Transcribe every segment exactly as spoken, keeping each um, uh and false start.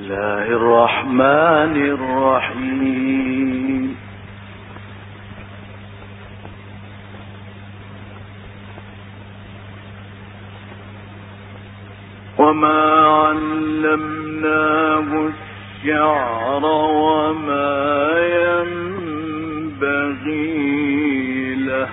الله الرحمن الرحيم. وما علمناه الشعر وما ينبغي له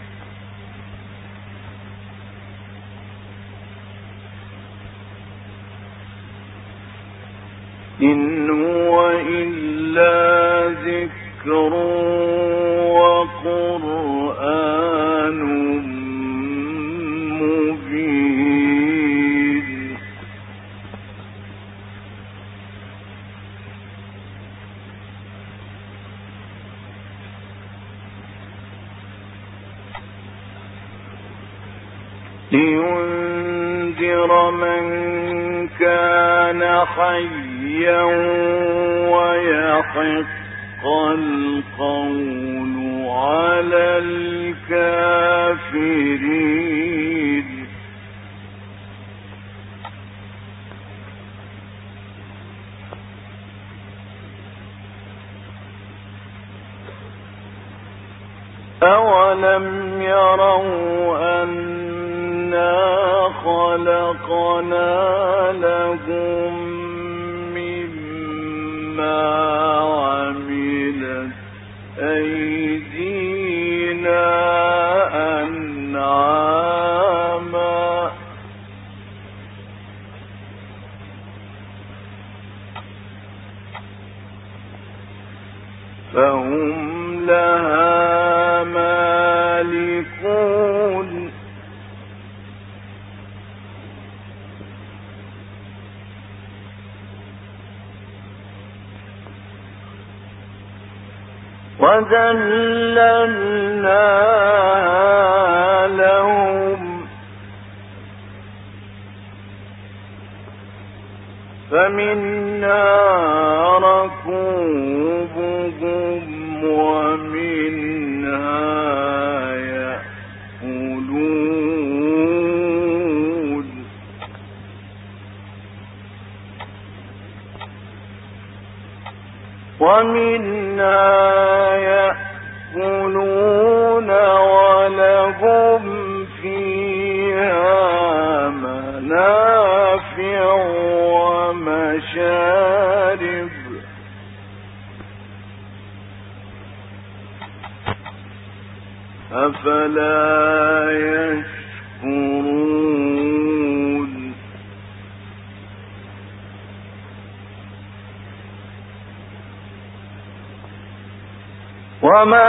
إن هو إلا ذكر وقرآن مبين. لينذر من كان حيا ويحق القول على الكافرين. أولم يروا أنا خلقنا لهم مما عملت أيدينا أنعاما فهم لها مالكون. وذللناها لهم فمنها ركوبهم ومنها يأكلون. ومنها يأكلون ولهم فيها منافع ومشارب أفلا يشكرون. وما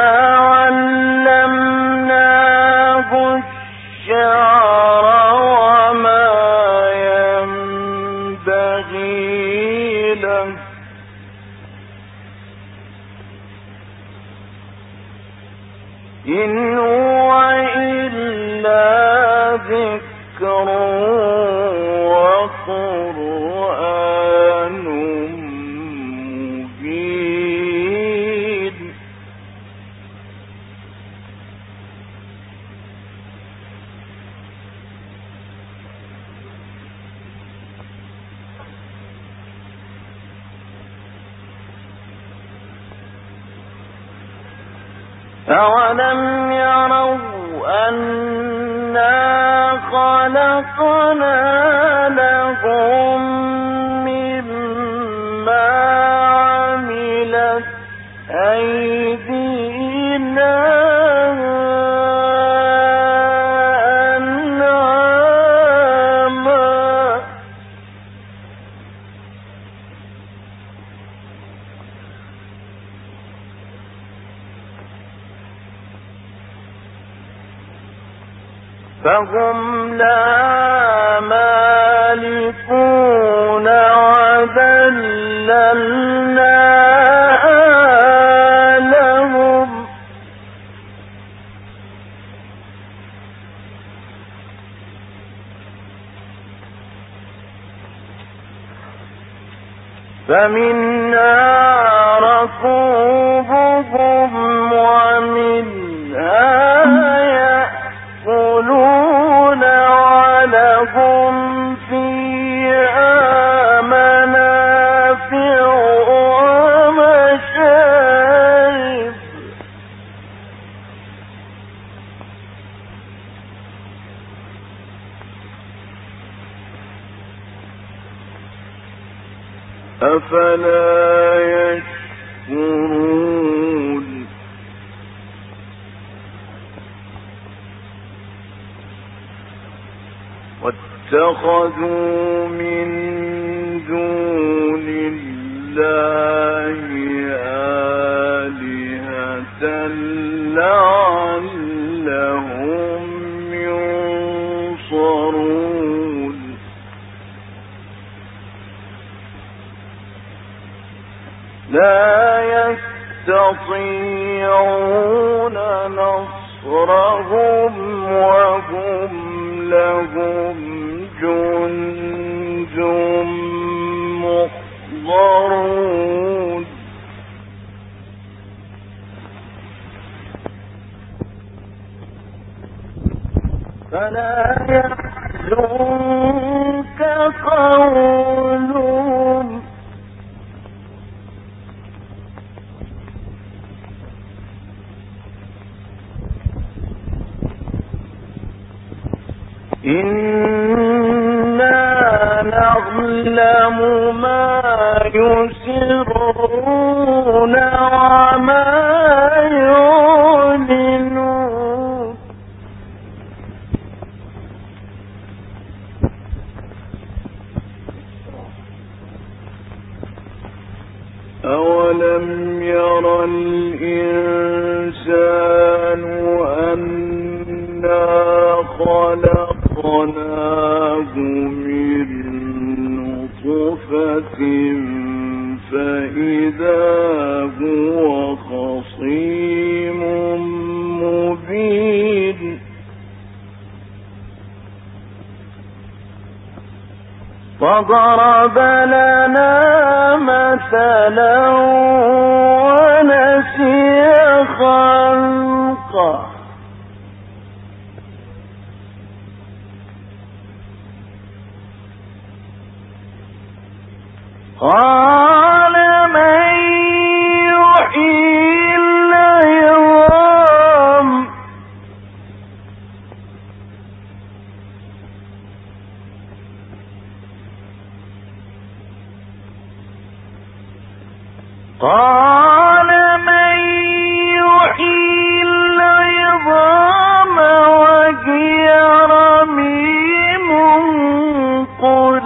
علمناه الشعر وما ينبغي له إن هو إلا ذكر وقرآن مبين. أولم يروا أنا خلقنا لهم مما عملت أيدينا أنعاما فهم لا مالكون. وذللناها لهم فمنها ركوبهم ومنها يأكلون ولهم فيها منافع أفلا يشكرون واتخذوا من دون الله آلهة لعلهم ينصرون لا يستطيعون نصرهم وهم لهم جند محضرون فلا يحزنك قولهم إنا نعلم ما يسرون وما يعلنون أولم ير الإنسان أنا خلقناه من نطفة فإذا هو خصيم مبين فضرب لنا مثلا ونسي خلقه قال من يحيي العظام قال من يحيي العظام وهي رميم قل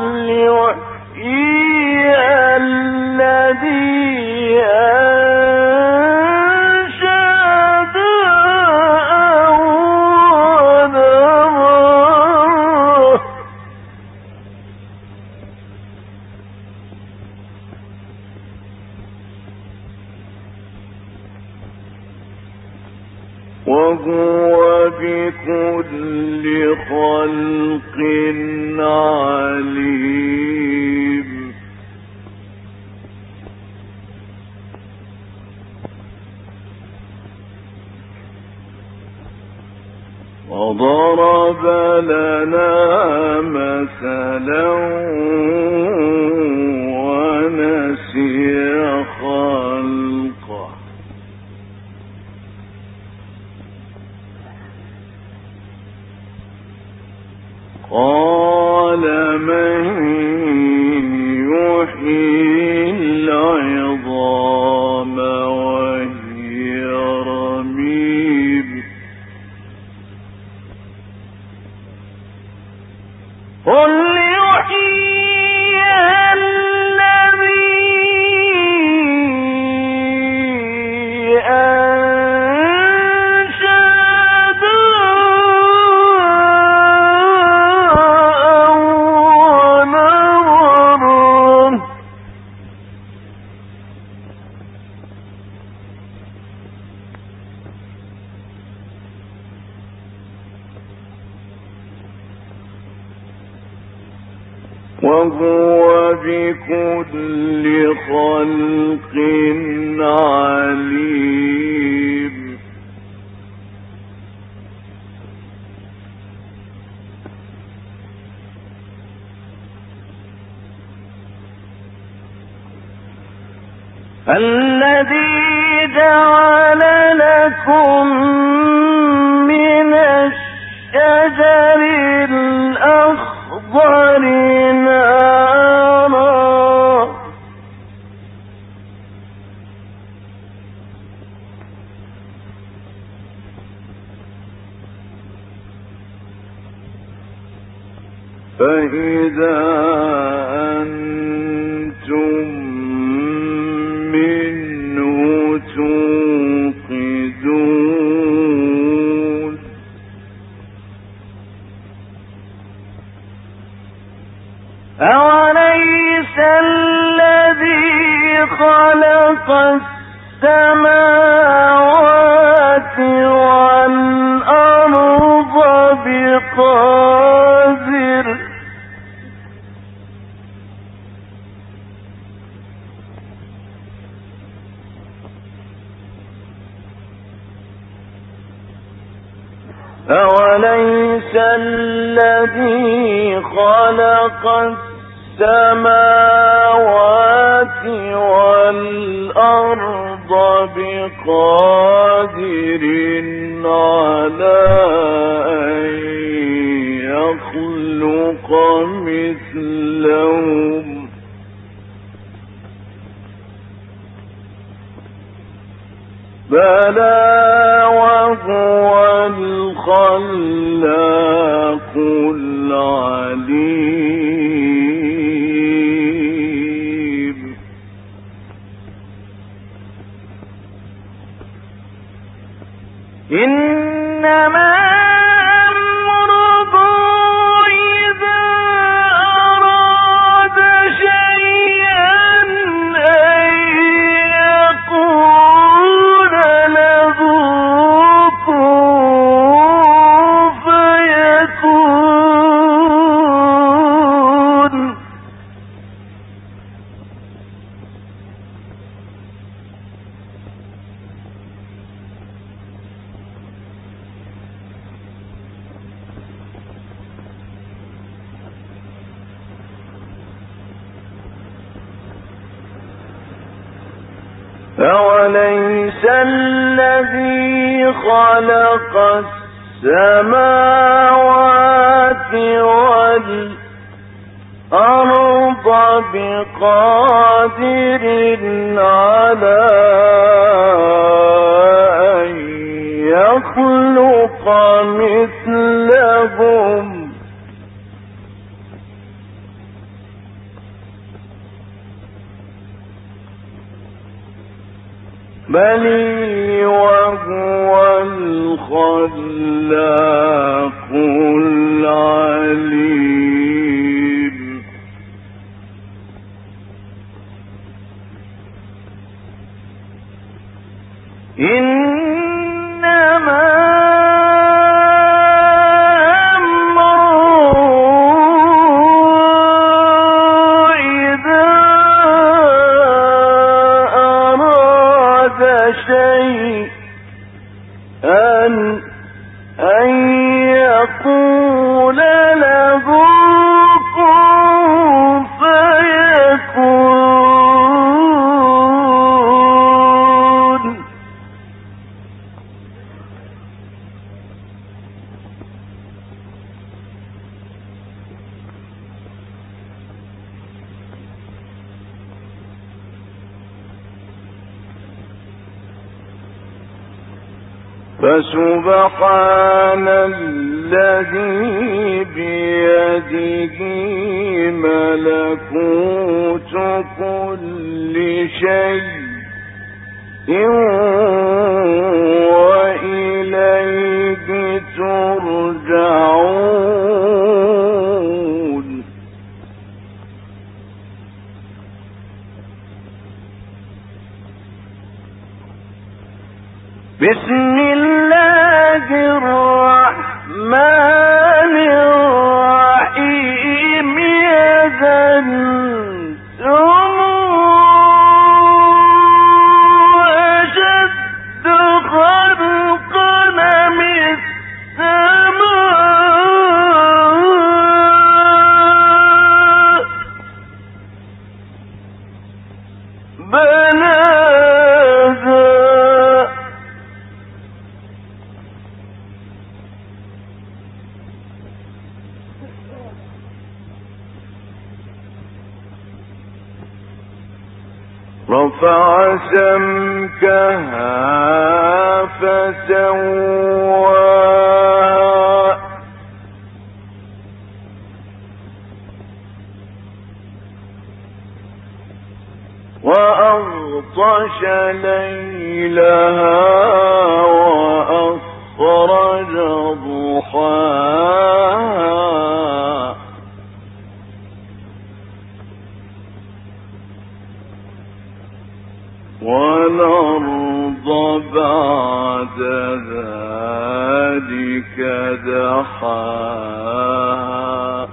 يحييها الذي أنشأها أول مرة وهو بكل خلق عليم وضرب لنا مثلا ونسي خلقه قال من يحيي العظام وهي رميم قل يحييها الذي وهو بكل خلق عليم الذي جعل لكم من الشجر الأخضر نارا وإذا أنتم منه توقدون أوليس الذي خلق السماوات والأرض بقادر أوليس الذي خلق السماوات والأرض بقادر على أن يخلق مثلهم بلى وهو الخلاق العليم إنما أمره إذا أراد شيئا أن يقول له كن فيكون أوليس الذي خلق السماوات والأرض بقادر على أن يخلق مثلهم بل وهو الخلاق العليم إنما أن أن يقول له كن فيكون فسبحان الذي بيده ملكوت كل شيء وإليه ترجعون بسم الله الرحمن الرحيم يزنتم أشد خلقا من السماء بناها رفع سمكها فسواها وأغطش ليلها وأخرج ضحاها والأرض بعد ذلك دحاها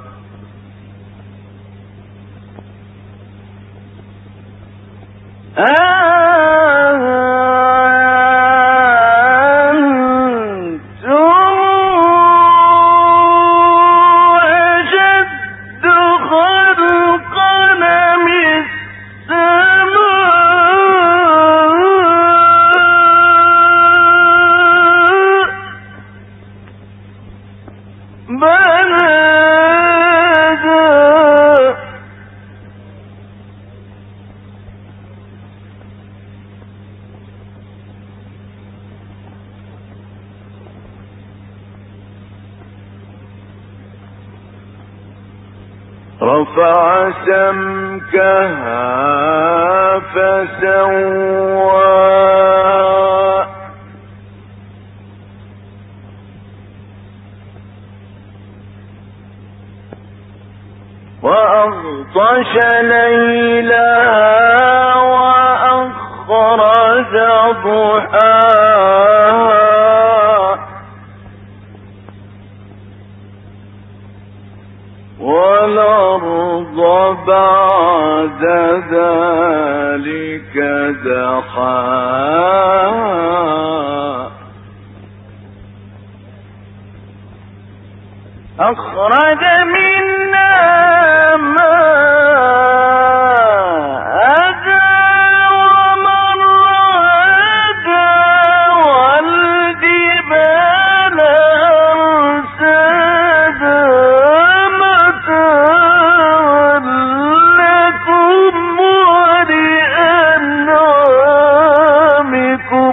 رفع سمكها فسواها وأغطش ليلها وأخرج ضحاها والأرض بعد ذلك دحاها أخرج منها ماءها ومرعاها والجبال أرساها متاعا لكم ولأنعامكم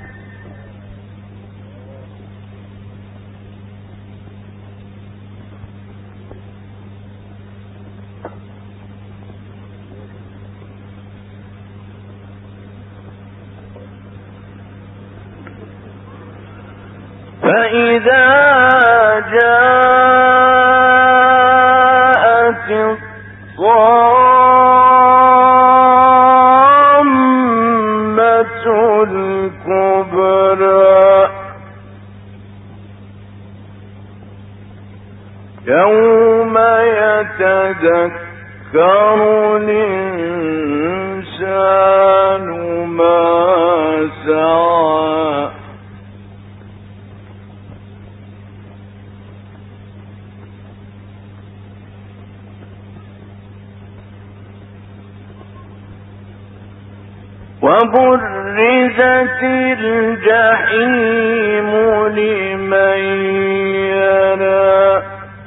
فإذا جاءت الطامة الكبرى يوم يتذكر الإنسان ما سعى وبرزت الجحيم لمن يرى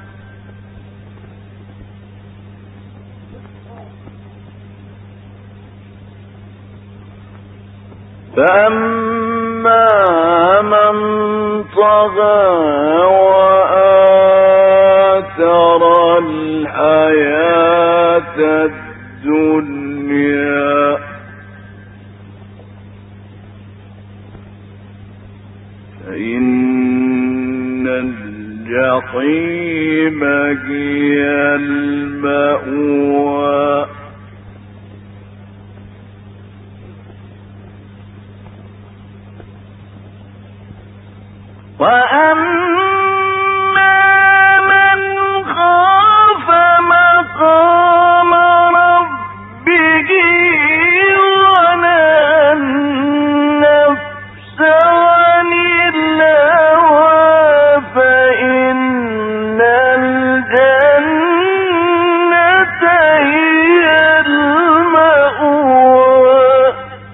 فأما من طغى وآثر الحياة الدنيا فإن الجحيم هي المأوى وأما من خاف مقام ربه ونهى النفس عن الهوى فإن الجنة هي المأوى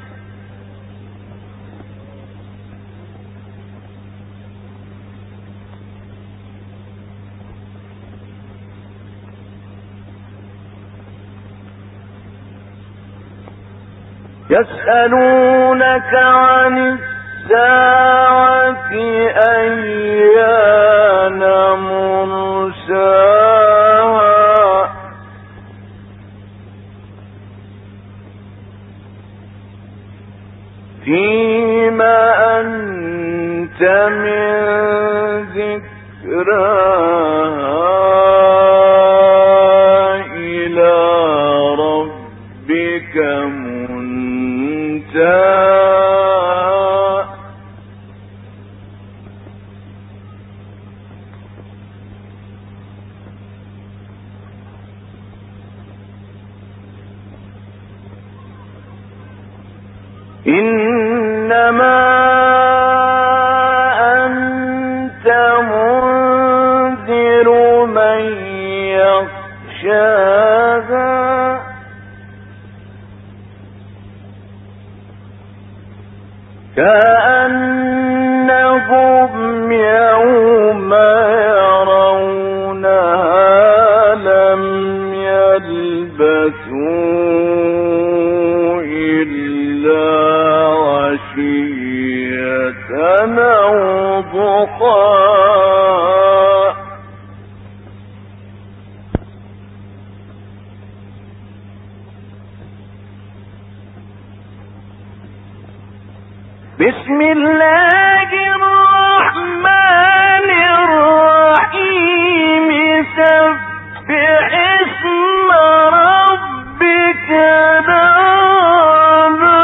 يسألونك عن الساعة أيان مرساها فيما أنت من ذكراها إلى ربك منتهاها إنما أنت منذر من يخشاها كأنهم يوم يرونها لم يلبثوا إلا عشية أو ضحاها بسم الله الرحمن الرحيم سبح اسم ربك الأعلى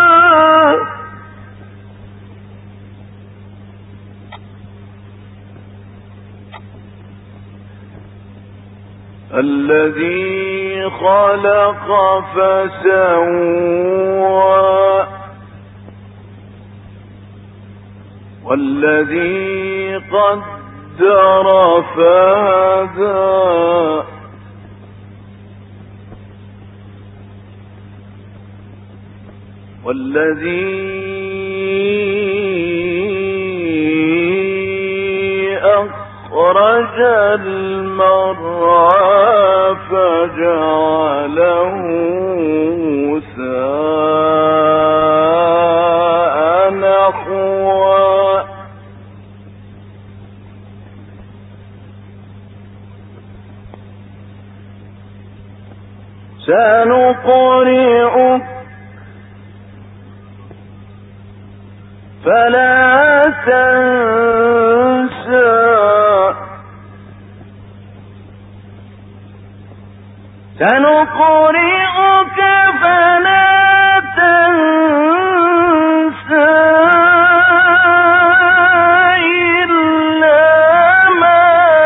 الذي خلق فسوى والذي قدر فهدى والذي أخرج المرعى فجعله غثاء نحوا سنقرئك فلا تنسى سنقرئك فلا تنسى إلا ما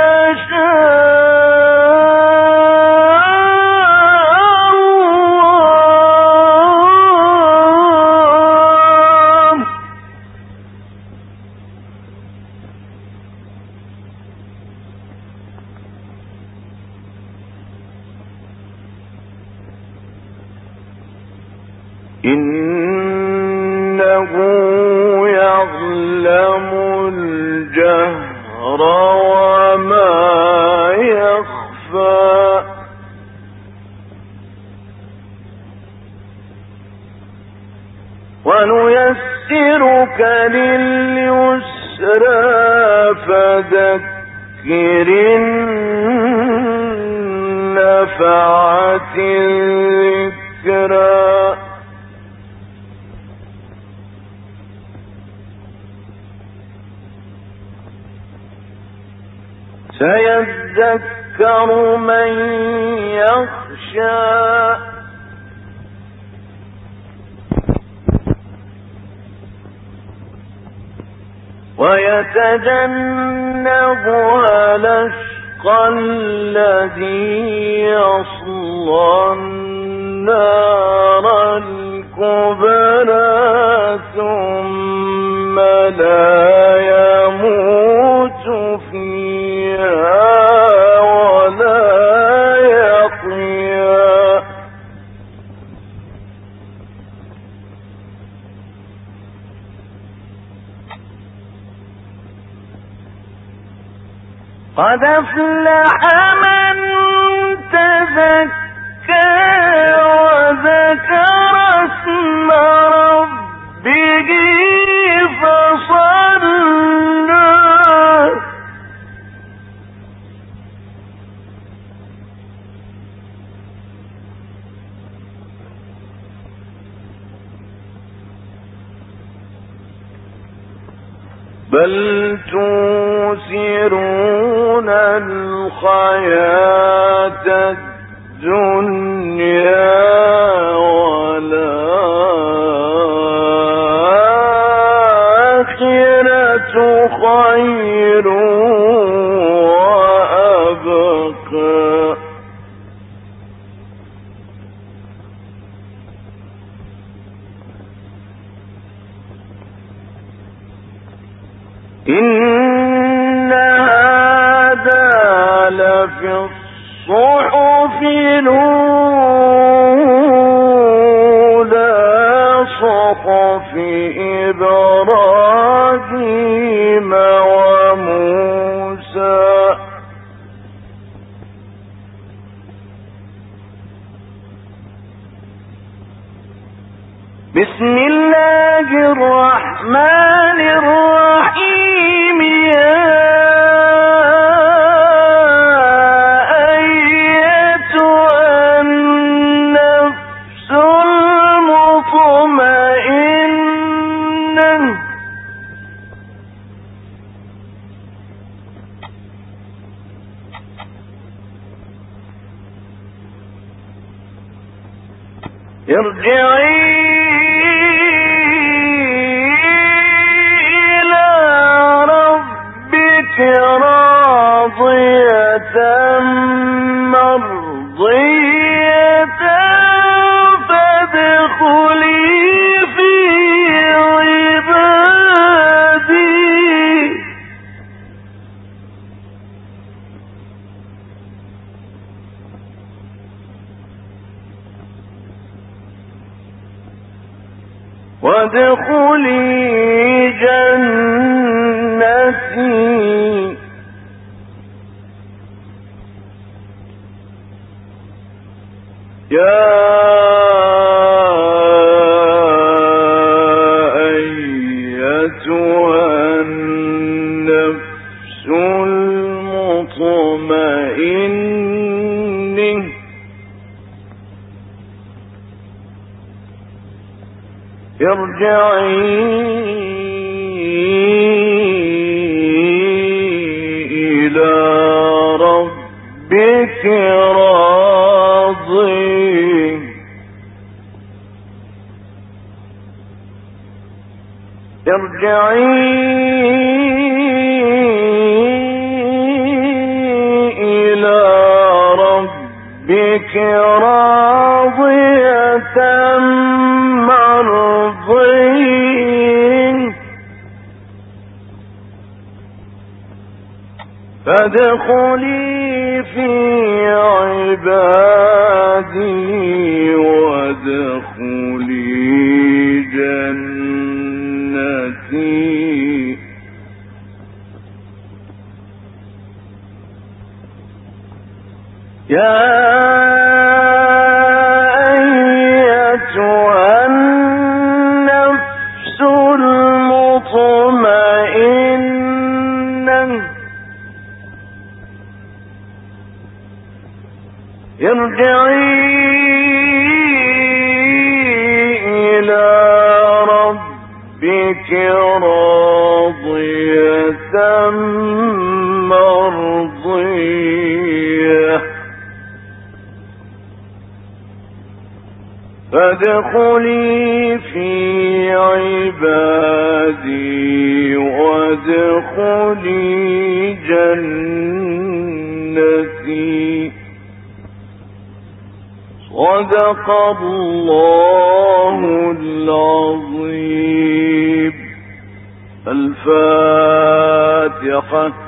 شاء الله إنه يعلم الجهر وما يخفى ونيسرك لليسرى فذكر النفعة الذكرى سيذكر من يخشى ويتجنبها الأشقى الذي يصلى النار الكبرى ثم لا يموت فيها ولا يحيا قد أفلح من تزكى وذكر اسم ربه فصلى بل توثرون الحياة الدنيا والآخرة خير وأبقى إن هذا لفي الصحف الأولى صحف إبراهيم وموسى بسم الله الرحمن الرحيم يا أيتها النفس المطمئنة ارجعي راضية مرضية فادخلي في عبادي وادخلي جنتي يا أيتها النفس المطمئنة ارجعي إلى ربك راضية ارجعي إلى ربك راضية مرضية فادخلي في عبادي وادخلي جنتي يا أيتها النفس المطمئنة ارجعي إلى ربك راضية مرضية فادخلي في عبادي وادخلي جنتي صدق الله العظيم. الفاتحة.